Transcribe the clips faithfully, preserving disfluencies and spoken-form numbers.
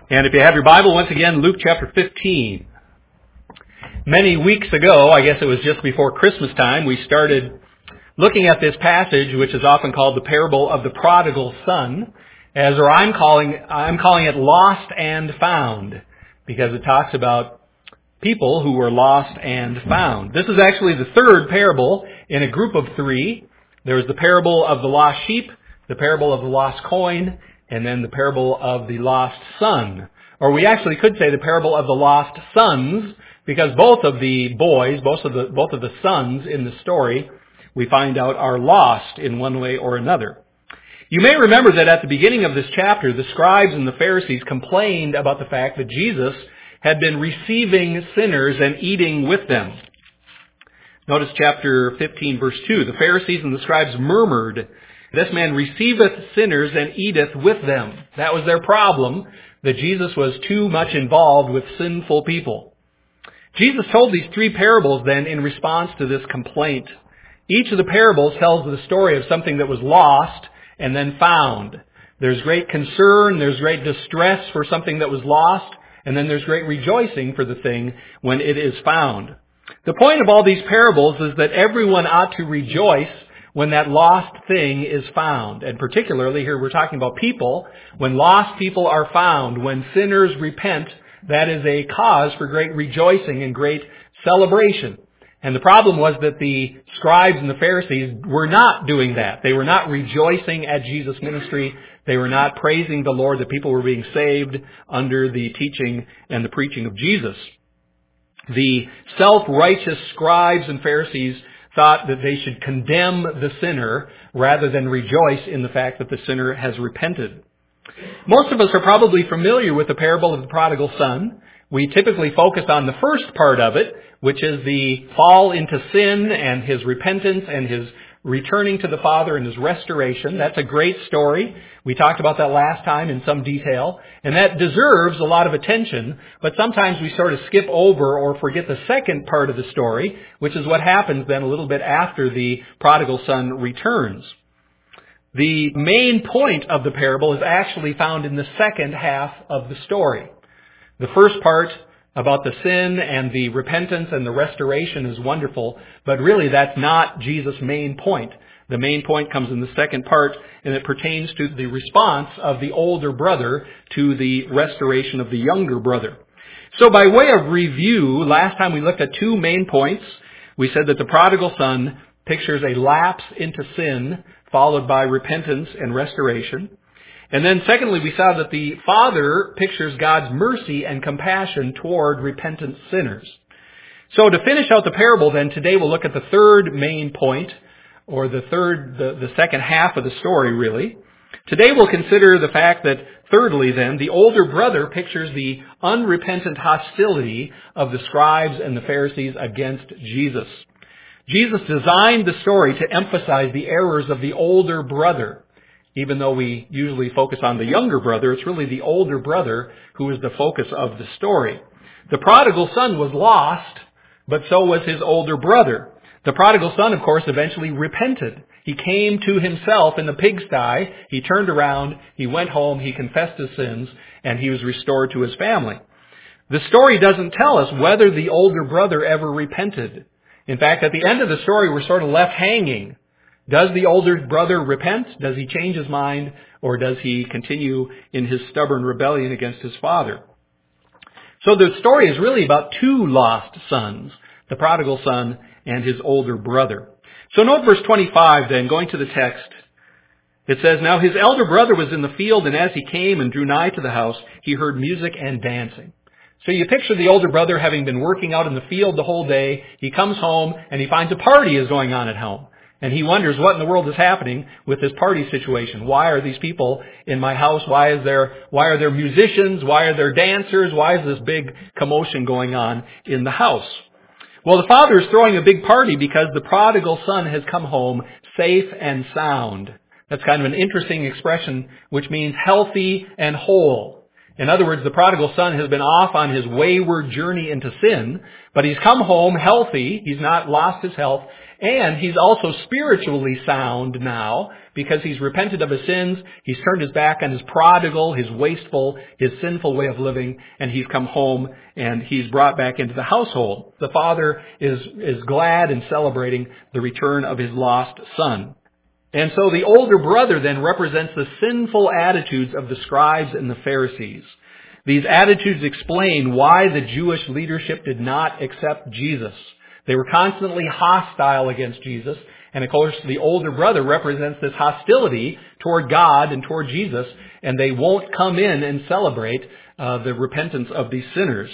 And if you have your Bible, once again, Luke chapter fifteen. Many weeks ago, I guess it was just before Christmas time, we started looking at this passage, which is often called the parable of the prodigal son, as or I'm calling I'm calling it lost and found, because it talks about people who were lost and found. This is actually the third parable in a group of three. There was the parable of the lost sheep, the parable of the lost coin, and then the parable of the lost son. Or we actually could say the parable of the lost sons, because both of the boys, both of the, both of the sons in the story, we find out are lost in one way or another. You may remember that at the beginning of this chapter, the scribes and the Pharisees complained about the fact that Jesus had been receiving sinners and eating with them. Notice chapter fifteen, verse two. The Pharisees and the scribes murmured, "This man receiveth sinners and eateth with them." That was their problem, that Jesus was too much involved with sinful people. Jesus told these three parables then in response to this complaint. Each of the parables tells the story of something that was lost and then found. There's great concern, there's great distress for something that was lost, and then there's great rejoicing for the thing when it is found. The point of all these parables is that everyone ought to rejoice when that lost thing is found. And particularly here we're talking about people. When lost people are found, when sinners repent, that is a cause for great rejoicing and great celebration. And the problem was that the scribes and the Pharisees were not doing that. They were not rejoicing at Jesus' ministry. They were not praising the Lord that people were being saved under the teaching and the preaching of Jesus. The self-righteous scribes and Pharisees thought that they should condemn the sinner rather than rejoice in the fact that the sinner has repented. Most of us are probably familiar with the parable of the prodigal son. We typically focus on the first part of it, which is the fall into sin and his repentance and his returning to the Father and his restoration. That's a great story. We talked about that last time in some detail, and that deserves a lot of attention, but sometimes we sort of skip over or forget the second part of the story, which is what happens then a little bit after the prodigal son returns. The main point of the parable is actually found in the second half of the story. The first part about the sin and the repentance and the restoration is wonderful, but really that's not Jesus' main point. The main point comes in the second part, and it pertains to the response of the older brother to the restoration of the younger brother. So by way of review, last time we looked at two main points. We said that the prodigal son pictures a lapse into sin, followed by repentance and restoration. And then secondly, we saw that the Father pictures God's mercy and compassion toward repentant sinners. So to finish out the parable then, today we'll look at the third main point, or the third, the, the second half of the story really. Today we'll consider the fact that thirdly then, the older brother pictures the unrepentant hostility of the scribes and the Pharisees against Jesus. Jesus designed the story to emphasize the errors of the older brother. Even though we usually focus on the younger brother, it's really the older brother who is the focus of the story. The prodigal son was lost, but so was his older brother. The prodigal son, of course, eventually repented. He came to himself in the pigsty. He turned around, he went home, he confessed his sins, and he was restored to his family. The story doesn't tell us whether the older brother ever repented. In fact, at the end of the story, we're sort of left hanging. Does the older brother repent? Does he change his mind? Or does he continue in his stubborn rebellion against his father? So the story is really about two lost sons, the prodigal son and his older brother. So note verse twenty-five then, going to the text. It says, "Now his elder brother was in the field, and as he came and drew nigh to the house, he heard music and dancing." So you picture the older brother having been working out in the field the whole day. He comes home and he finds a party is going on at home. And he wonders what in the world is happening with this party situation. Why are these people in my house? Why is there, why are there musicians? Why are there dancers? Why is this big commotion going on in the house? Well, the father is throwing a big party because the prodigal son has come home safe and sound. That's kind of an interesting expression, which means healthy and whole. In other words, the prodigal son has been off on his wayward journey into sin, but he's come home healthy. He's not lost his health. And he's also spiritually sound now because he's repented of his sins, he's turned his back on his prodigal, his wasteful, his sinful way of living, and he's come home and he's brought back into the household. The father is, is glad and celebrating the return of his lost son. And so the older brother then represents the sinful attitudes of the scribes and the Pharisees. These attitudes explain why the Jewish leadership did not accept Jesus. They were constantly hostile against Jesus. And of course, the older brother represents this hostility toward God and toward Jesus. And they won't come in and celebrate uh, the repentance of these sinners.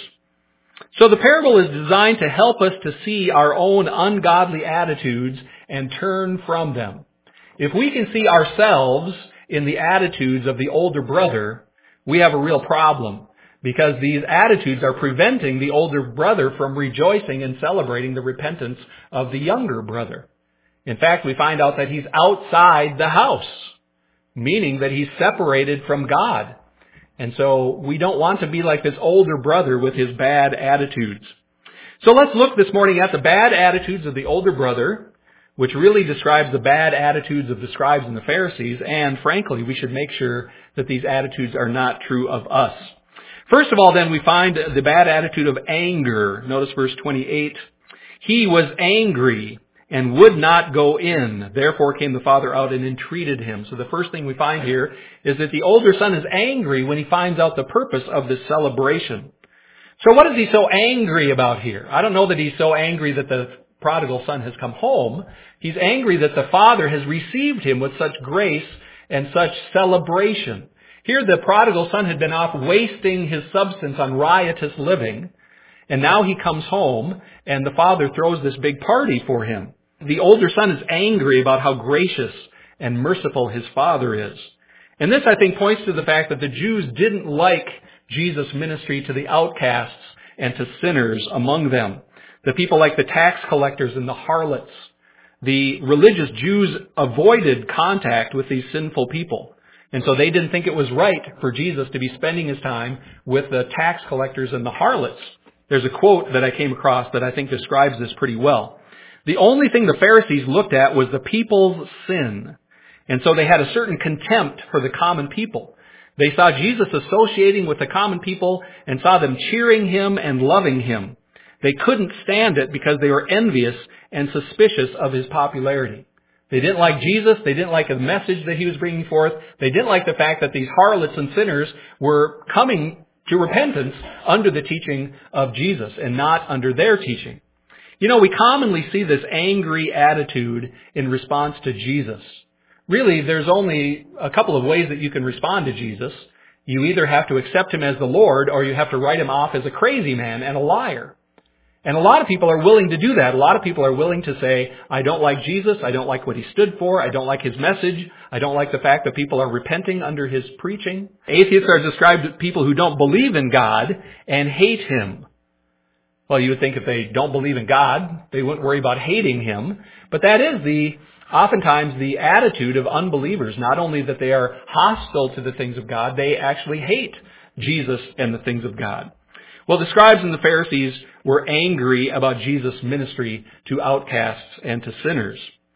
So the parable is designed to help us to see our own ungodly attitudes and turn from them. If we can see ourselves in the attitudes of the older brother, we have a real problem, because these attitudes are preventing the older brother from rejoicing and celebrating the repentance of the younger brother. In fact, we find out that he's outside the house, meaning that he's separated from God. And so we don't want to be like this older brother with his bad attitudes. So let's look this morning at the bad attitudes of the older brother, which really describes the bad attitudes of the scribes and the Pharisees, and frankly, we should make sure that these attitudes are not true of us. First of all, then, we find the bad attitude of anger. Notice verse twenty-eight. He was angry and would not go in. Therefore came the father out and entreated him. So the first thing we find here is that the older son is angry when he finds out the purpose of this celebration. So what is he so angry about here? I don't know that he's so angry that the prodigal son has come home. He's angry that the father has received him with such grace and such celebration. Here the prodigal son had been off wasting his substance on riotous living, and now he comes home and the father throws this big party for him. The older son is angry about how gracious and merciful his father is. And this, I think, points to the fact that the Jews didn't like Jesus' ministry to the outcasts and to sinners among them. The people like the tax collectors and the harlots. The religious Jews avoided contact with these sinful people. And so they didn't think it was right for Jesus to be spending his time with the tax collectors and the harlots. There's a quote that I came across that I think describes this pretty well. The only thing the Pharisees looked at was the people's sin. And so they had a certain contempt for the common people. They saw Jesus associating with the common people and saw them cheering him and loving him. They couldn't stand it because they were envious and suspicious of his popularity. They didn't like Jesus. They didn't like the message that he was bringing forth. They didn't like the fact that these harlots and sinners were coming to repentance under the teaching of Jesus and not under their teaching. You know, we commonly see this angry attitude in response to Jesus. Really, there's only a couple of ways that you can respond to Jesus. You either have to accept him as the Lord, or you have to write him off as a crazy man and a liar. And a lot of people are willing to do that. A lot of people are willing to say, I don't like Jesus. I don't like what he stood for. I don't like his message. I don't like the fact that people are repenting under his preaching. Atheists are described as people who don't believe in God and hate him. Well, you would think if they don't believe in God, they wouldn't worry about hating him. But that is the, oftentimes the attitude of unbelievers. Not only that they are hostile to the things of God, they actually hate Jesus and the things of God. Well, the scribes and the Pharisees were angry about Jesus' ministry to outcasts and to sinners.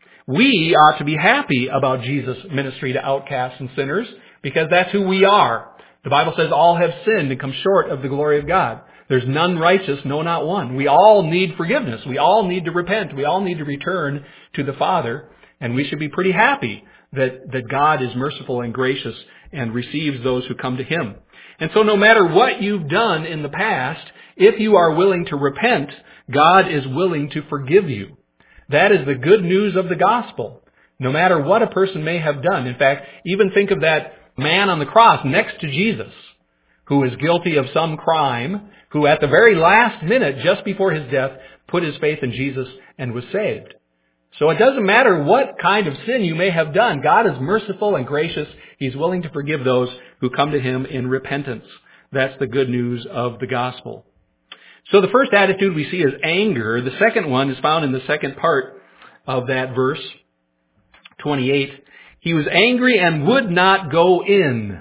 We ought to be happy about Jesus' ministry to outcasts and sinners because that's who we are. The Bible says all have sinned and come short of the glory of God. There's none righteous, no, not one. We all need forgiveness. We all need to repent. We all need to return to the Father. And we should be pretty happy that, that God is merciful and gracious and receives those who come to him. And so no matter what you've done in the past, if you are willing to repent, God is willing to forgive you. That is the good news of the gospel. No matter what a person may have done. In fact, even think of that man on the cross next to Jesus, who is guilty of some crime, who at the very last minute, just before his death, put his faith in Jesus and was saved. So it doesn't matter what kind of sin you may have done. God is merciful and gracious. He's willing to forgive those who come to him in repentance. That's the good news of the gospel. So the first attitude we see is anger. The second one is found in the second part of that verse, twenty-eight. He was angry and would not go in.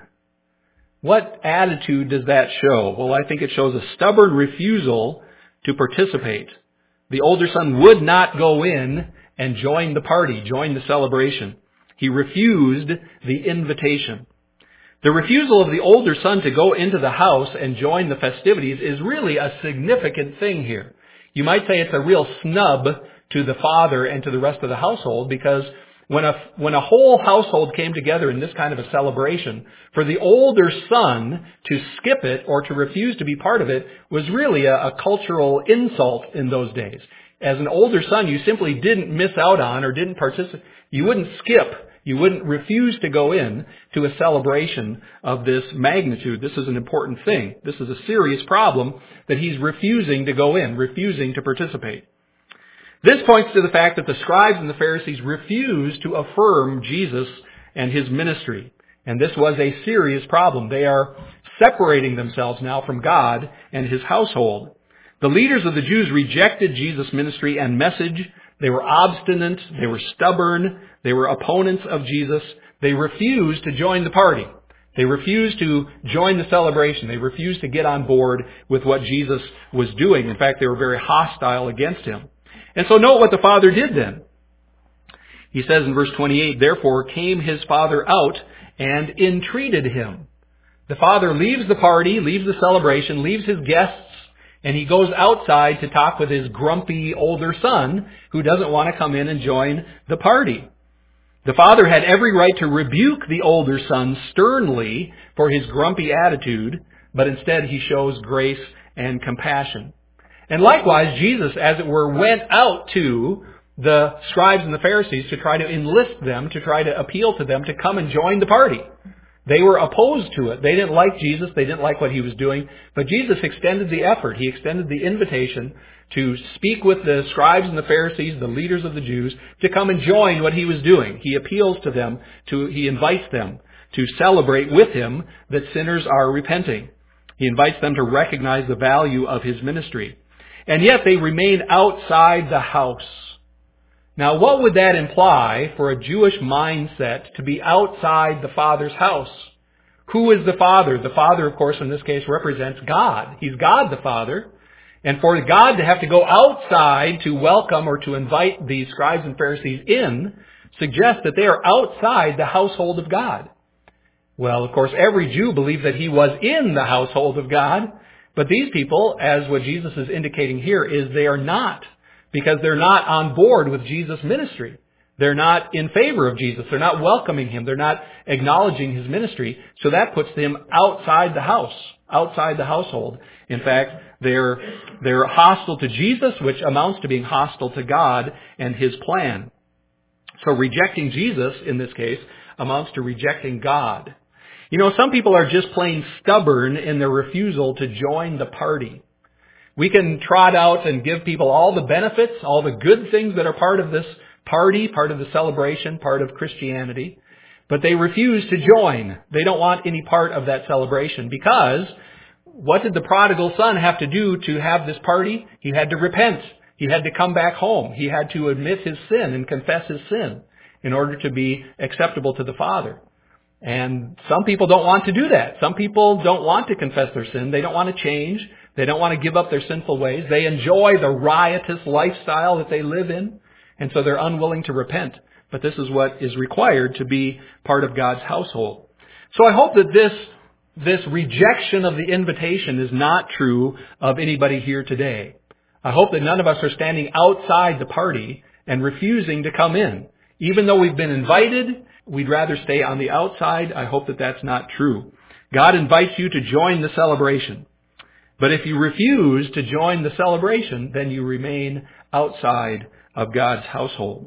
What attitude does that show? Well, I think it shows a stubborn refusal to participate. The older son would not go in and join the party, join the celebration. He refused the invitation. The refusal of the older son to go into the house and join the festivities is really a significant thing here. You might say it's a real snub to the father and to the rest of the household, because when a, when a whole household came together in this kind of a celebration, for the older son to skip it or to refuse to be part of it was really a, a cultural insult in those days. As an older son, you simply didn't miss out on or didn't participate. You wouldn't skip. You wouldn't refuse to go in to a celebration of this magnitude. This is an important thing. This is a serious problem that he's refusing to go in, refusing to participate. This points to the fact that the scribes and the Pharisees refused to affirm Jesus and his ministry. And this was a serious problem. They are separating themselves now from God and his household. The leaders of the Jews rejected Jesus' ministry and message. They were obstinate. They were stubborn. They were opponents of Jesus. They refused to join the party. They refused to join the celebration. They refused to get on board with what Jesus was doing. In fact, they were very hostile against him. And so note what the father did then. He says in verse twenty-eight, "Therefore came his father out and entreated him." The father leaves the party, leaves the celebration, leaves his guests, and he goes outside to talk with his grumpy older son who doesn't want to come in and join the party. The father had every right to rebuke the older son sternly for his grumpy attitude, but instead he shows grace and compassion. And likewise, Jesus, as it were, went out to the scribes and the Pharisees to try to enlist them, to try to appeal to them to come and join the party. They were opposed to it. They didn't like Jesus. They didn't like what he was doing. But Jesus extended the effort. He extended the invitation to speak with the scribes and the Pharisees, the leaders of the Jews, to come and join what he was doing. He appeals to them. To, he invites them to celebrate with him that sinners are repenting. He invites them to recognize the value of his ministry. And yet they remain outside the house. Now, what would that imply for a Jewish mindset to be outside the Father's house? Who is the Father? The Father, of course, in this case represents God. He's God the Father. And for God to have to go outside to welcome or to invite the scribes and Pharisees in suggests that they are outside the household of God. Well, of course, every Jew believed that he was in the household of God. But these people, as what Jesus is indicating here, is they are not. Because they're not on board with Jesus' ministry. They're not in favor of Jesus. They're not welcoming him. They're not acknowledging his ministry. So that puts them outside the house, outside the household. In fact, they're, they're hostile to Jesus, which amounts to being hostile to God and his plan. So rejecting Jesus, in this case, amounts to rejecting God. You know, some people are just plain stubborn in their refusal to join the party. We can trot out and give people all the benefits, all the good things that are part of this party, part of the celebration, part of Christianity, but they refuse to join. They don't want any part of that celebration because what did the prodigal son have to do to have this party? He had to repent. He had to come back home. He had to admit his sin and confess his sin in order to be acceptable to the Father. And some people don't want to do that. Some people don't want to confess their sin. They don't want to change. They don't want to give up their sinful ways. They enjoy the riotous lifestyle that they live in, and so they're unwilling to repent. But this is what is required to be part of God's household. So I hope that this, this rejection of the invitation is not true of anybody here today. I hope that none of us are standing outside the party and refusing to come in. Even though we've been invited, we'd rather stay on the outside. I hope that that's not true. God invites you to join the celebration. But if you refuse to join the celebration, then you remain outside of God's household.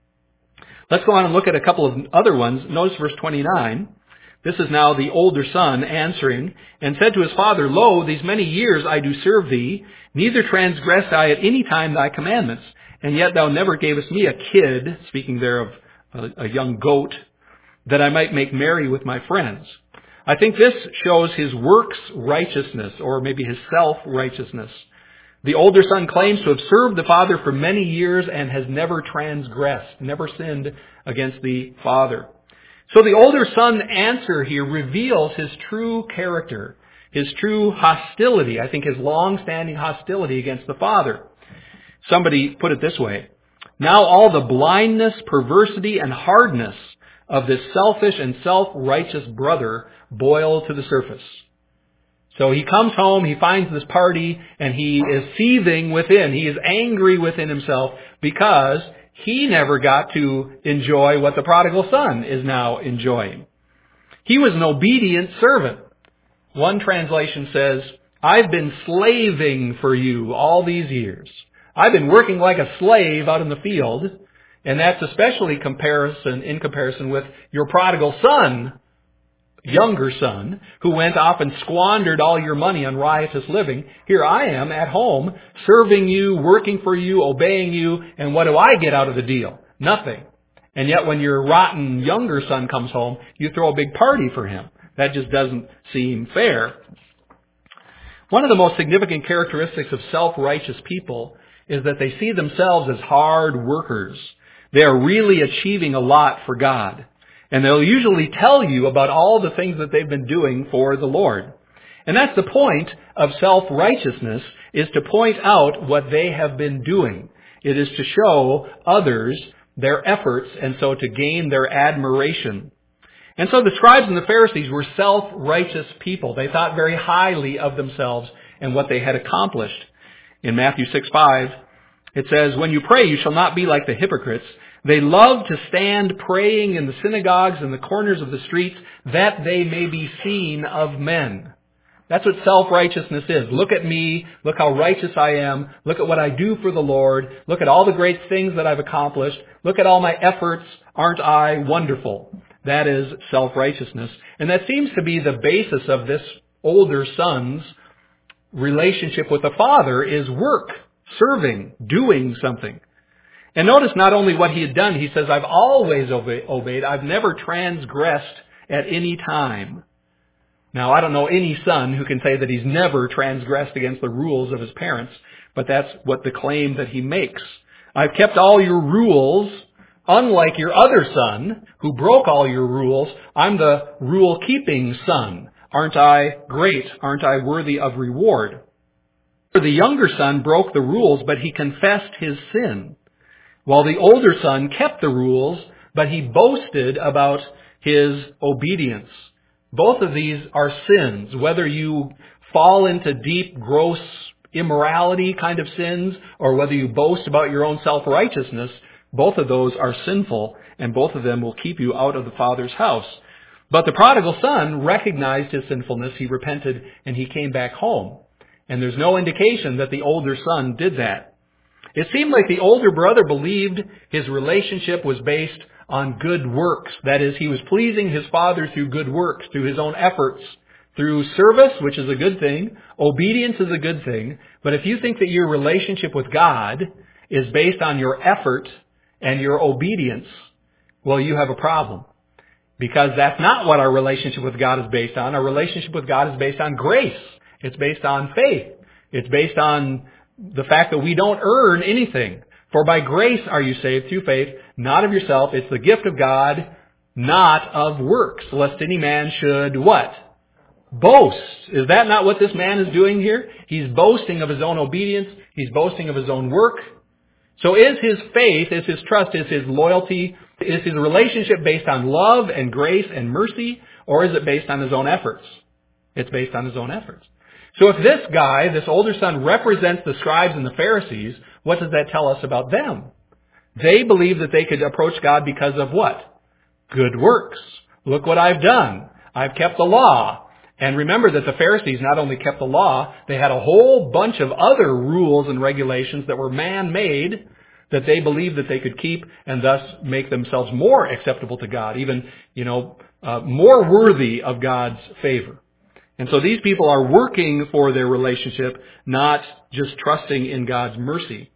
Let's go on and look at a couple of other ones. Notice verse twenty-nine. This is now the older son answering, and said to his father, Lo, these many years I do serve thee, neither transgressed I at any time thy commandments, and yet thou never gavest me a kid, speaking there of a, a young goat, that I might make merry with my friends. I think this shows his works righteousness, or maybe his self-righteousness. The older son claims to have served the father for many years and has never transgressed, never sinned against the father. So the older son's answer here reveals his true character, his true hostility, I think his long-standing hostility against the father. Somebody put it this way: Now all the blindness, perversity, and hardness of this selfish and self-righteous brother boil to the surface. So he comes home, he finds this party, and he is seething within. He is angry within himself because he never got to enjoy what the prodigal son is now enjoying. He was an obedient servant. One translation says, I've been slaving for you all these years. I've been working like a slave out in the field, and that's especially comparison in comparison with your prodigal son, younger son, who went off and squandered all your money on riotous living. Here I am at home, serving you, working for you, obeying you, and what do I get out of the deal? Nothing. And yet when your rotten younger son comes home, you throw a big party for him. That just doesn't seem fair. One of the most significant characteristics of self-righteous people is that they see themselves as hard workers. They are really achieving a lot for God. And they'll usually tell you about all the things that they've been doing for the Lord. And that's the point of self-righteousness, is to point out what they have been doing. It is to show others their efforts, and so to gain their admiration. And so the scribes and the Pharisees were self-righteous people. They thought very highly of themselves and what they had accomplished. In Matthew six five, it says, when you pray, you shall not be like the hypocrites. They love to stand praying in the synagogues and the corners of the streets, that they may be seen of men. That's what self-righteousness is. Look at me. Look how righteous I am. Look at what I do for the Lord. Look at all the great things that I've accomplished. Look at all my efforts. Aren't I wonderful? That is self-righteousness. And that seems to be the basis of this older son's relationship with the father, is work, serving, doing something. And notice not only what he had done, he says, I've always obeyed. I've never transgressed at any time. Now, I don't know any son who can say that he's never transgressed against the rules of his parents, but that's what the claim that he makes. I've kept all your rules, unlike your other son who broke all your rules. I'm the rule-keeping son. Aren't I great? Aren't I worthy of reward? The younger son broke the rules, but he confessed his sin, while the older son kept the rules, but he boasted about his obedience. Both of these are sins. Whether you fall into deep, gross immorality kind of sins, or whether you boast about your own self-righteousness, both of those are sinful, and both of them will keep you out of the Father's house. But the prodigal son recognized his sinfulness, he repented, and he came back home. And there's no indication that the older son did that. It seemed like the older brother believed his relationship was based on good works. That is, he was pleasing his father through good works, through his own efforts, through service, which is a good thing. Obedience is a good thing. But if you think that your relationship with God is based on your effort and your obedience, well, you have a problem. Because that's not what our relationship with God is based on. Our relationship with God is based on grace. It's based on faith. It's based on the fact that we don't earn anything. For by grace are you saved through faith, not of yourself. It's the gift of God, not of works, lest any man should what? Boast. Is that not what this man is doing here? He's boasting of his own obedience. He's boasting of his own work. So is his faith, is his trust, is his loyalty, is his relationship based on love and grace and mercy, or is it based on his own efforts? It's based on his own efforts. So if this guy, this older son, represents the scribes and the Pharisees, what does that tell us about them? They believe that they could approach God because of what? Good works. Look what I've done. I've kept the law. And remember that the Pharisees not only kept the law, they had a whole bunch of other rules and regulations that were man-made that they believed that they could keep and thus make themselves more acceptable to God, even, you know, uh, more worthy of God's favor. And so these people are working for their relationship, not just trusting in God's mercy.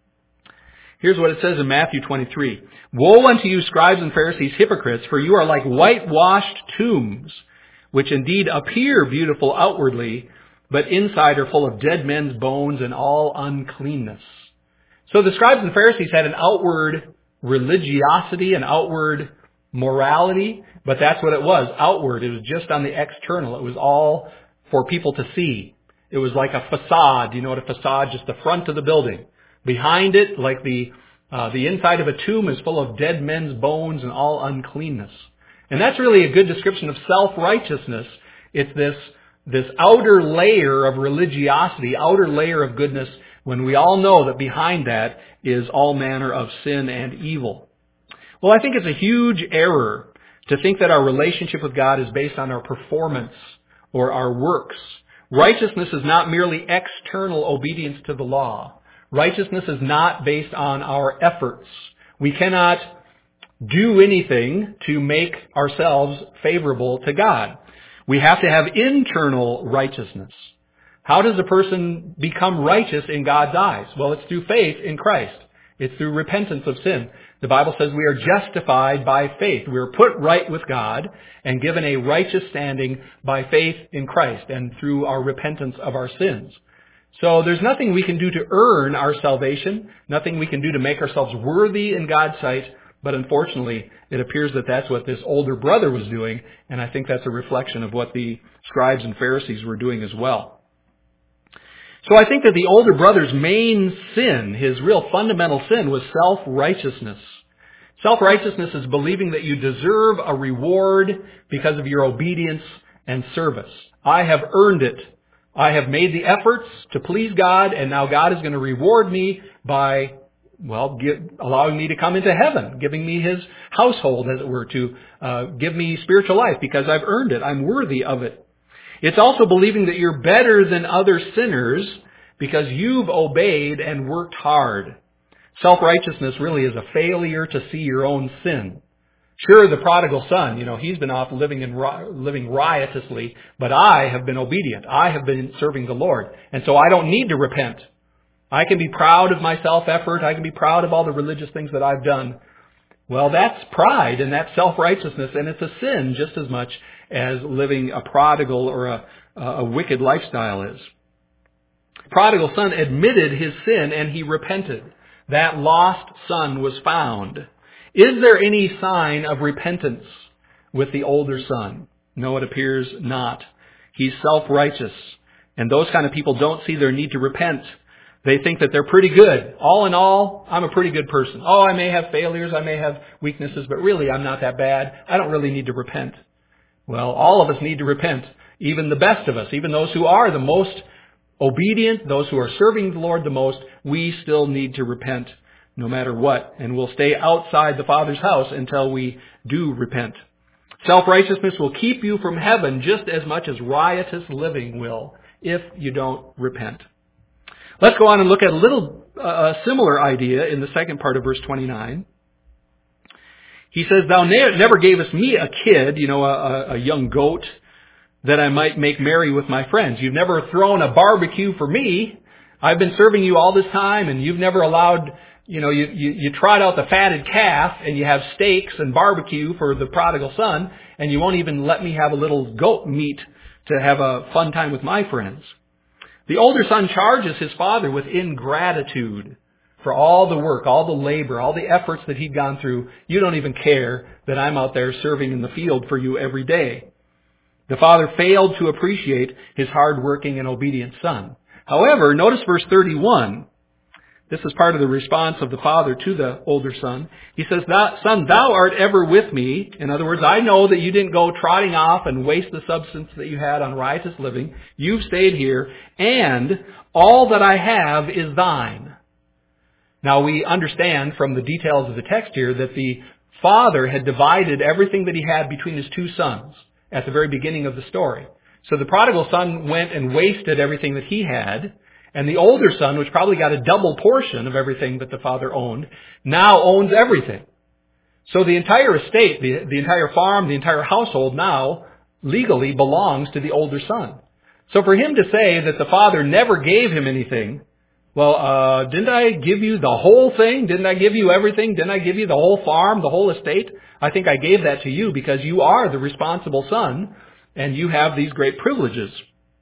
Here's what it says in Matthew twenty-three. Woe unto you, scribes and Pharisees, hypocrites, for you are like whitewashed tombs, which indeed appear beautiful outwardly, but inside are full of dead men's bones and all uncleanness. So the scribes and Pharisees had an outward religiosity, an outward morality, but that's what it was, outward. It was just on the external. It was all for people to see. It was like a facade. You know what a facade, just the front of the building. Behind it, like the Uh, the inside of a tomb is full of dead men's bones and all uncleanness. And that's really a good description of self-righteousness. It's this, this outer layer of religiosity, outer layer of goodness, when we all know that behind that is all manner of sin and evil. Well, I think it's a huge error to think that our relationship with God is based on our performance or our works. Righteousness is not merely external obedience to the law. Righteousness is not based on our efforts. We cannot do anything to make ourselves favorable to God. We have to have internal righteousness. How does a person become righteous in God's eyes? Well, it's through faith in Christ. It's through repentance of sin. The Bible says we are justified by faith. We are put right with God and given a righteous standing by faith in Christ and through our repentance of our sins. So there's nothing we can do to earn our salvation, nothing we can do to make ourselves worthy in God's sight, but unfortunately, it appears that that's what this older brother was doing, and I think that's a reflection of what the scribes and Pharisees were doing as well. So I think that the older brother's main sin, his real fundamental sin, was self-righteousness. Self-righteousness is believing that you deserve a reward because of your obedience and service. I have earned it. I have made the efforts to please God, and now God is going to reward me by, well, give, allowing me to come into heaven, giving me His household, as it were, to uh, give me spiritual life because I've earned it. I'm worthy of it. It's also believing that you're better than other sinners because you've obeyed and worked hard. Self-righteousness really is a failure to see your own sin. Sure, the prodigal son, you know, he's been off living in living riotously, but I have been obedient. I have been serving the Lord, and so I don't need to repent. I can be proud of my self-effort. I can be proud of all the religious things that I've done. Well, that's pride and that's self-righteousness, and it's a sin just as much as living a prodigal or a, a wicked lifestyle is. Prodigal son admitted his sin and he repented. That lost son was found. Is there any sign of repentance with the older son? No, it appears not. He's self-righteous, and those kind of people don't see their need to repent. They think that they're pretty good. All in all, I'm a pretty good person. Oh, I may have failures, I may have weaknesses, but really I'm not that bad. I don't really need to repent. Well, all of us need to repent, even the best of us, even those who are the most obedient, those who are serving the Lord the most, we still need to repent no matter what. And we'll stay outside the Father's house until we do repent. Self-righteousness will keep you from heaven just as much as riotous living will if you don't repent. Let's go on and look at a little uh, similar idea in the second part of verse twenty-nine. He says, "Thou ne- never gavest me a kid," you know, a, a young goat, "that I might make merry with my friends. You've never thrown a barbecue for me. I've been serving you all this time, and you've never allowed, you know, you, you, you trot out the fatted calf, and you have steaks and barbecue for the prodigal son, and you won't even let me have a little goat meat to have a fun time with my friends." The older son charges his father with ingratitude for all the work, all the labor, all the efforts that he'd gone through. You don't even care that I'm out there serving in the field for you every day. The father failed to appreciate his hard-working and obedient son. However, notice verse thirty-one. This is part of the response of the father to the older son. He says, "Son, thou art ever with me." In other words, I know that you didn't go trotting off and waste the substance that you had on riotous living. You've stayed here, and all that I have is thine. Now, we understand from the details of the text here that the father had divided everything that he had between his two sons at the very beginning of the story. So the prodigal son went and wasted everything that he had, and the older son, which probably got a double portion of everything that the father owned, now owns everything. So the entire estate, the, the entire farm, the entire household now legally belongs to the older son. So for him to say that the father never gave him anything, well, uh, didn't I give you the whole thing? Didn't I give you everything? Didn't I give you the whole farm, the whole estate? I think I gave that to you because you are the responsible son and you have these great privileges.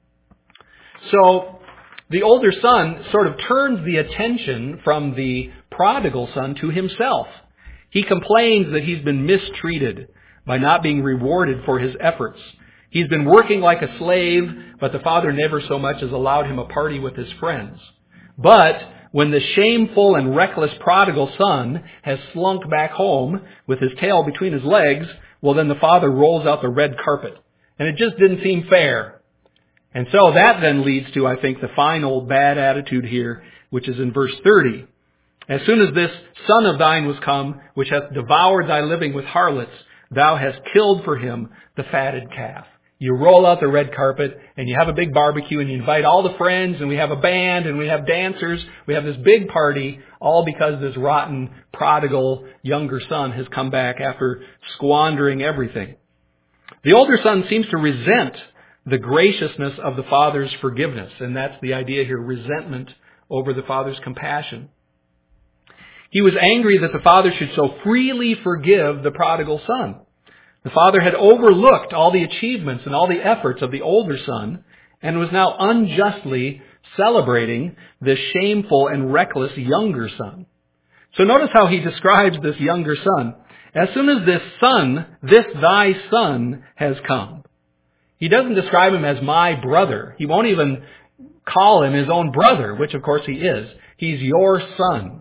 So the older son sort of turns the attention from the prodigal son to himself. He complains that he's been mistreated by not being rewarded for his efforts. He's been working like a slave, but the father never so much as allowed him a party with his friends. But When the shameful and reckless prodigal son has slunk back home with his tail between his legs, well, then the father rolls out the red carpet. And it just didn't seem fair. And so that then leads to, I think, the final bad attitude here, which is in verse thirty. As soon as this son of thine was come, which hath devoured thy living with harlots, thou hast killed for him the fatted calf. You roll out the red carpet, and you have a big barbecue, and you invite all the friends, and we have a band, and we have dancers. We have this big party, all because this rotten, prodigal, younger son has come back after squandering everything. The older son seems to resent the graciousness of the father's forgiveness, and that's the idea here, resentment over the father's compassion. He was angry that the father should so freely forgive the prodigal son. The father had overlooked all the achievements and all the efforts of the older son and was now unjustly celebrating this shameful and reckless younger son. So notice how he describes this younger son. As soon as this son, this thy son, has come. He doesn't describe him as my brother. He won't even call him his own brother, which of course he is. He's your son.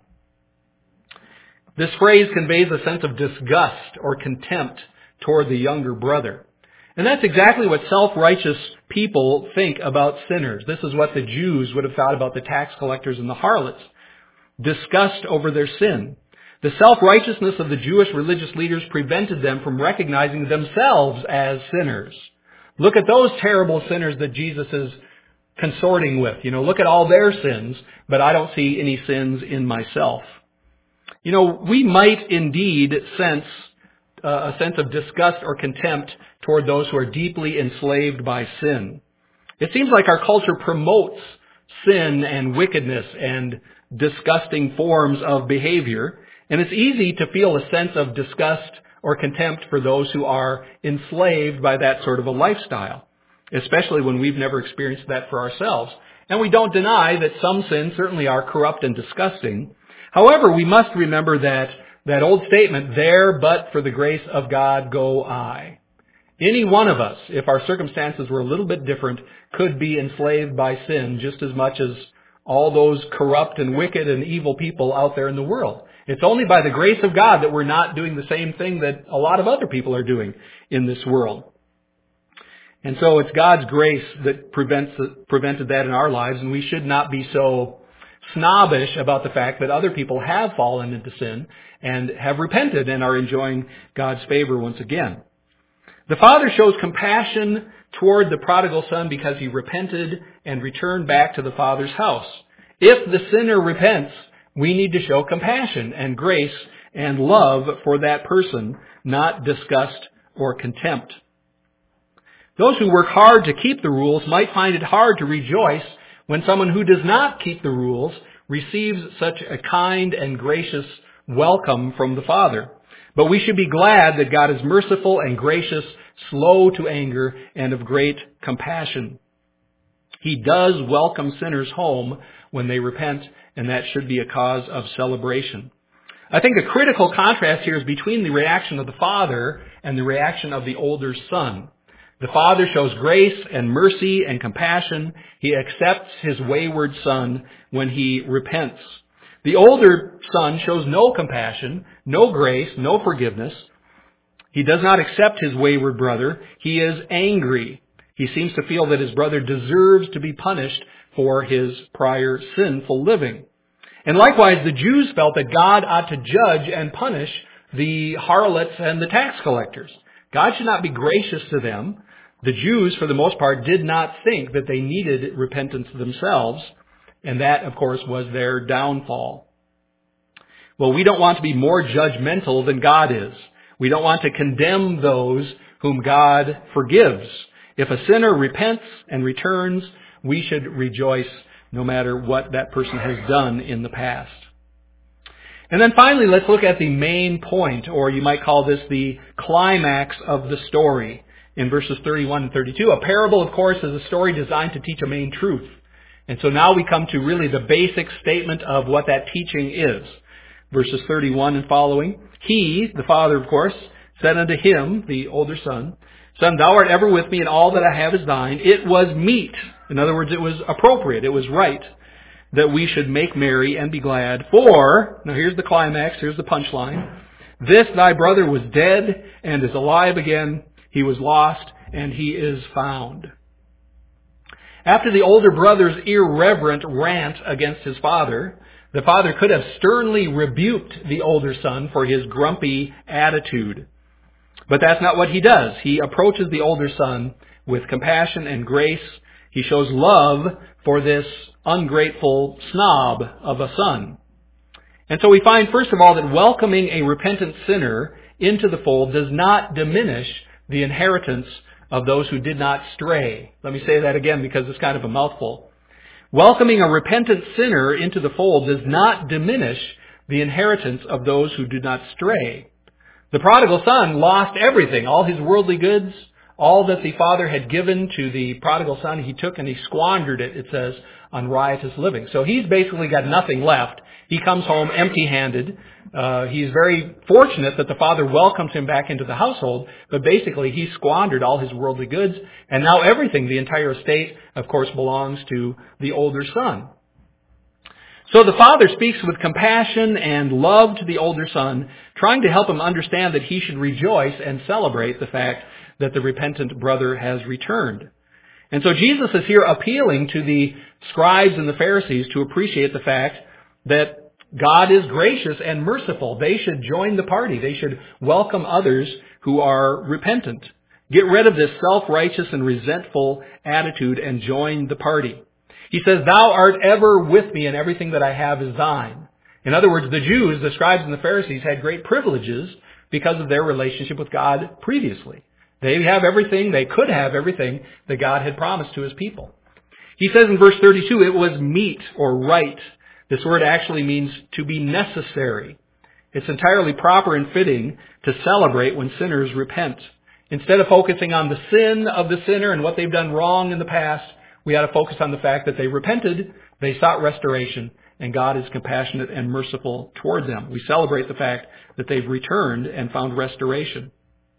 This phrase conveys a sense of disgust or contempt toward the younger brother. And that's exactly what self-righteous people think about sinners. This is what the Jews would have thought about the tax collectors and the harlots. Disgust over their sin. The self-righteousness of the Jewish religious leaders prevented them from recognizing themselves as sinners. Look at those terrible sinners that Jesus is consorting with. You know, look at all their sins, but I don't see any sins in myself. You know, we might indeed sense uh, a sense of disgust or contempt toward those who are deeply enslaved by sin. It seems like our culture promotes sin and wickedness and disgusting forms of behavior, and it's easy to feel a sense of disgust or contempt for those who are enslaved by that sort of a lifestyle, especially when we've never experienced that for ourselves. And we don't deny that some sins certainly are corrupt and disgusting. However, we must remember that that old statement, there but for the grace of God go I. Any one of us, if our circumstances were a little bit different, could be enslaved by sin just as much as all those corrupt and wicked and evil people out there in the world. It's only by the grace of God that we're not doing the same thing that a lot of other people are doing in this world. And so it's God's grace that prevents prevented that in our lives, and we should not be so snobbish about the fact that other people have fallen into sin and have repented and are enjoying God's favor once again. The father shows compassion toward the prodigal son because he repented and returned back to the father's house. If the sinner repents, we need to show compassion and grace and love for that person, not disgust or contempt. Those who work hard to keep the rules might find it hard to rejoice when someone who does not keep the rules receives such a kind and gracious welcome from the Father. But we should be glad that God is merciful and gracious, slow to anger, and of great compassion. He does welcome sinners home when they repent, and that should be a cause of celebration. I think a critical contrast here is between the reaction of the father and the reaction of the older son. The father shows grace and mercy and compassion. He accepts his wayward son when he repents. The older son shows no compassion, no grace, no forgiveness. He does not accept his wayward brother. He is angry. He seems to feel that his brother deserves to be punished for his prior sinful living. And likewise, the Jews felt that God ought to judge and punish the harlots and the tax collectors. God should not be gracious to them. The Jews, for the most part, did not think that they needed repentance themselves, and that, of course, was their downfall. Well, we don't want to be more judgmental than God is. We don't want to condemn those whom God forgives. If a sinner repents and returns, we should rejoice no matter what that person has done in the past. And then finally, let's look at the main point, or you might call this the climax of the story in verses thirty-one and thirty-two. A parable, of course, is a story designed to teach a main truth. And so now we come to really the basic statement of what that teaching is. Verses thirty-one and following. He, the father, of course, said unto him, the older son, Son, thou art ever with me, and all that I have is thine. It was meet. In other words, it was appropriate. It was right that we should make merry and be glad. For, now here's the climax, here's the punchline. This thy brother was dead and is alive again. He was lost and he is found. After the older brother's irreverent rant against his father, the father could have sternly rebuked the older son for his grumpy attitude. But that's not what he does. He approaches the older son with compassion and grace. He shows love for this ungrateful snob of a son. And so we find, first of all, that welcoming a repentant sinner into the fold does not diminish the inheritance of those who did not stray. Let me say that again because it's kind of a mouthful. Welcoming a repentant sinner into the fold does not diminish the inheritance of those who did not stray. The prodigal son lost everything, all his worldly goods, all that the father had given to the prodigal son, he took and he squandered it, it says, on riotous living. So he's basically got nothing left. He comes home empty-handed. Uh, he's very fortunate that the father welcomes him back into the household, but basically he squandered all his worldly goods, and now everything, the entire estate, of course, belongs to the older son. So the father speaks with compassion and love to the older son, trying to help him understand that he should rejoice and celebrate the fact that the repentant brother has returned. And so Jesus is here appealing to the scribes and the Pharisees to appreciate the fact that God is gracious and merciful. They should join the party. They should welcome others who are repentant. Get rid of this self-righteous and resentful attitude and join the party. He says, "Thou art ever with me, and everything that I have is thine." In other words, the Jews, the scribes and the Pharisees, had great privileges because of their relationship with God previously. They have everything, they could have everything that God had promised to His people. He says in verse thirty-two, it was meet or right. This word actually means to be necessary. It's entirely proper and fitting to celebrate when sinners repent. Instead of focusing on the sin of the sinner and what they've done wrong in the past, we ought to focus on the fact that they repented, they sought restoration, and God is compassionate and merciful toward them. We celebrate the fact that they've returned and found restoration.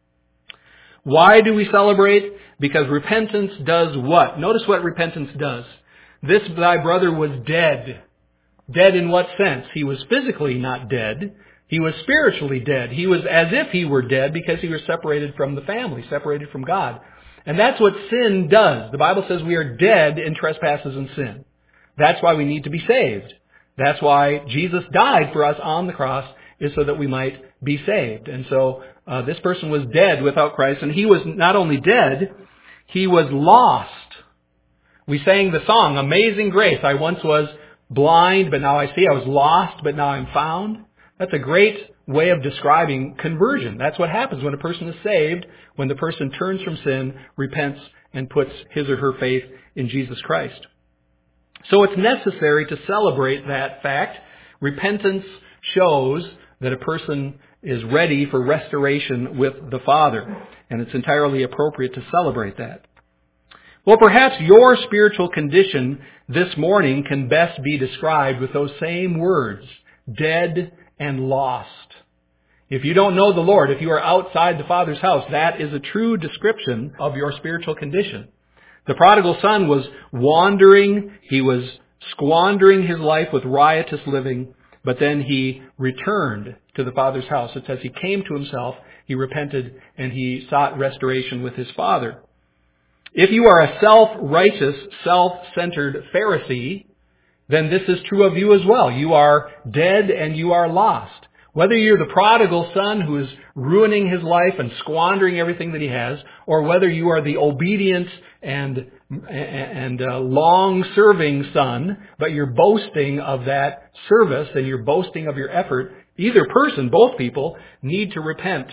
Why do we celebrate? Because repentance does what? Notice what repentance does. This thy brother was dead. Dead in what sense? He was physically not dead. He was spiritually dead. He was as if he were dead because he was separated from the family, separated from God. And that's what sin does. The Bible says we are dead in trespasses and sin. That's why we need to be saved. That's why Jesus died for us on the cross, is so that we might be saved. And so uh, this person was dead without Christ, and he was not only dead, he was lost. We sang the song, Amazing Grace. I once was blind, but now I see. I was lost, but now I'm found. That's a great way of describing conversion. That's what happens when a person is saved, when the person turns from sin, repents, and puts his or her faith in Jesus Christ. So it's necessary to celebrate that fact. Repentance shows that a person is ready for restoration with the Father, and it's entirely appropriate to celebrate that. Well, perhaps your spiritual condition this morning can best be described with those same words, dead and lost. If you don't know the Lord, if you are outside the Father's house, that is a true description of your spiritual condition. The prodigal son was wandering, he was squandering his life with riotous living, but then he returned to the Father's house. It says he came to himself, he repented, and he sought restoration with his Father. If you are a self-righteous, self-centered Pharisee, then this is true of you as well. You are dead and you are lost. Whether you're the prodigal son who is ruining his life and squandering everything that he has, or whether you are the obedient and and uh, long-serving son, but you're boasting of that service and you're boasting of your effort, either person, both people, need to repent.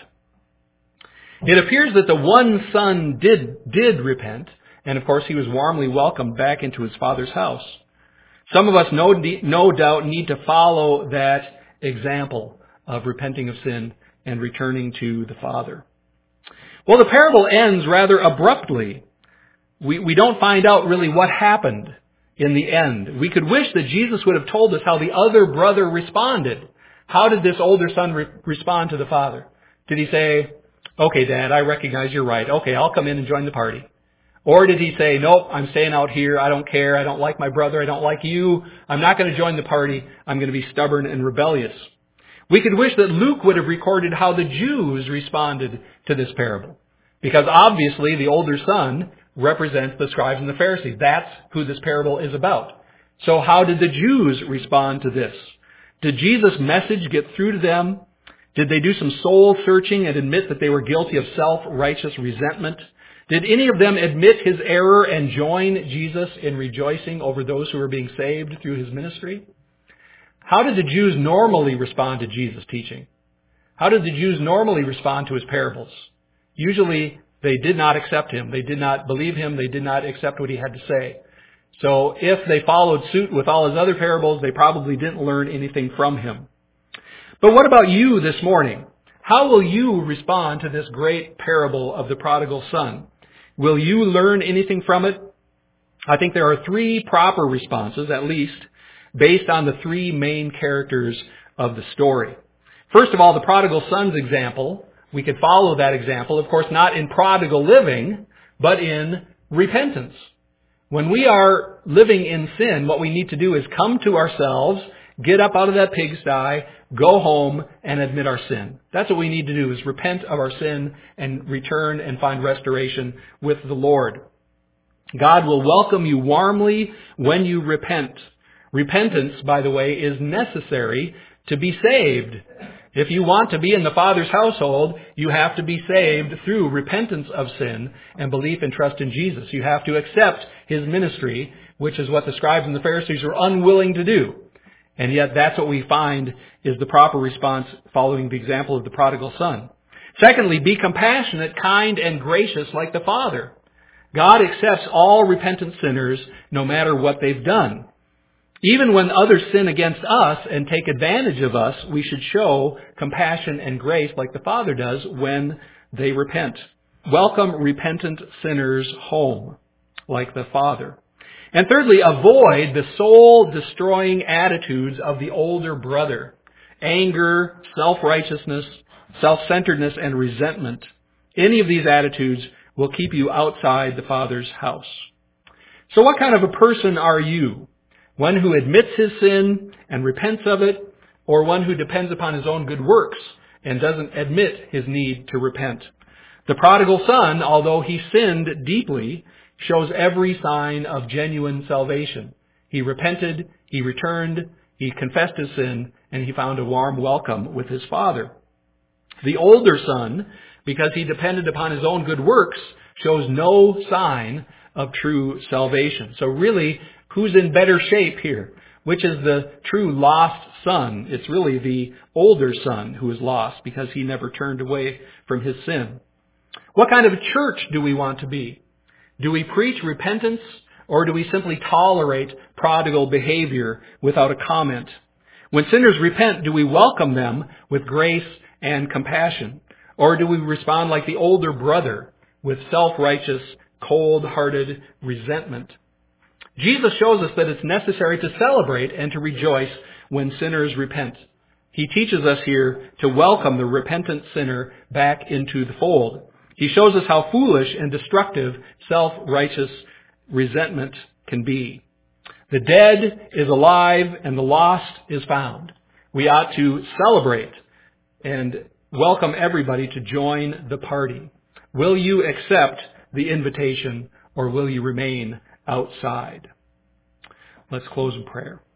It appears that the one son did did repent, and of course he was warmly welcomed back into his father's house. Some of us no, no doubt need to follow that example of repenting of sin and returning to the Father. Well, the parable ends rather abruptly. We, we don't find out really what happened in the end. We could wish that Jesus would have told us how the other brother responded. How did this older son re- respond to the father? Did he say, okay, Dad, I recognize you're right. Okay, I'll come in and join the party. Or did he say, nope, I'm staying out here. I don't care. I don't like my brother. I don't like you. I'm not going to join the party. I'm going to be stubborn and rebellious. We could wish that Luke would have recorded how the Jews responded to this parable. Because obviously the older son represents the scribes and the Pharisees. That's who this parable is about. So how did the Jews respond to this? Did Jesus' message get through to them? Did they do some soul searching and admit that they were guilty of self-righteous resentment? Did any of them admit his error and join Jesus in rejoicing over those who were being saved through his ministry? How did the Jews normally respond to Jesus' teaching? How did the Jews normally respond to his parables? Usually they did not accept him. They did not believe him. They did not accept what he had to say. So if they followed suit with all his other parables, they probably didn't learn anything from him. But what about you this morning? How will you respond to this great parable of the prodigal son? Will you learn anything from it? I think there are three proper responses, at least, based on the three main characters of the story. First of all, the prodigal son's example. We could follow that example, of course, not in prodigal living, but in repentance. When we are living in sin, what we need to do is come to ourselves, get up out of that pigsty, go home, and admit our sin. That's what we need to do, is repent of our sin and return and find restoration with the Lord. God will welcome you warmly when you repent. Repentance, by the way, is necessary to be saved. If you want to be in the Father's household, you have to be saved through repentance of sin and belief and trust in Jesus. You have to accept his ministry, which is what the scribes and the Pharisees were unwilling to do. And yet that's what we find is the proper response following the example of the prodigal son. Secondly, be compassionate, kind, and gracious like the Father. God accepts all repentant sinners no matter what they've done. Even when others sin against us and take advantage of us, we should show compassion and grace like the Father does when they repent. Welcome repentant sinners home like the Father. And thirdly, avoid the soul-destroying attitudes of the older brother. Anger, self-righteousness, self-centeredness, and resentment. Any of these attitudes will keep you outside the Father's house. So what kind of a person are you? One who admits his sin and repents of it, or one who depends upon his own good works and doesn't admit his need to repent? The prodigal son, although he sinned deeply, shows every sign of genuine salvation. He repented, he returned, he confessed his sin, and he found a warm welcome with his father. The older son, because he depended upon his own good works, shows no sign of true salvation. So really, who's in better shape here? Which is the true lost son? It's really the older son who is lost because he never turned away from his sin. What kind of a church do we want to be? Do we preach repentance, or do we simply tolerate prodigal behavior without a comment? When sinners repent, do we welcome them with grace and compassion? Or do we respond like the older brother with self-righteous, cold-hearted resentment? Jesus shows us that it's necessary to celebrate and to rejoice when sinners repent. He teaches us here to welcome the repentant sinner back into the fold. He shows us how foolish and destructive self-righteous resentment can be. The dead is alive and the lost is found. We ought to celebrate and welcome everybody to join the party. Will you accept the invitation, or will you remain outside? Let's close in prayer.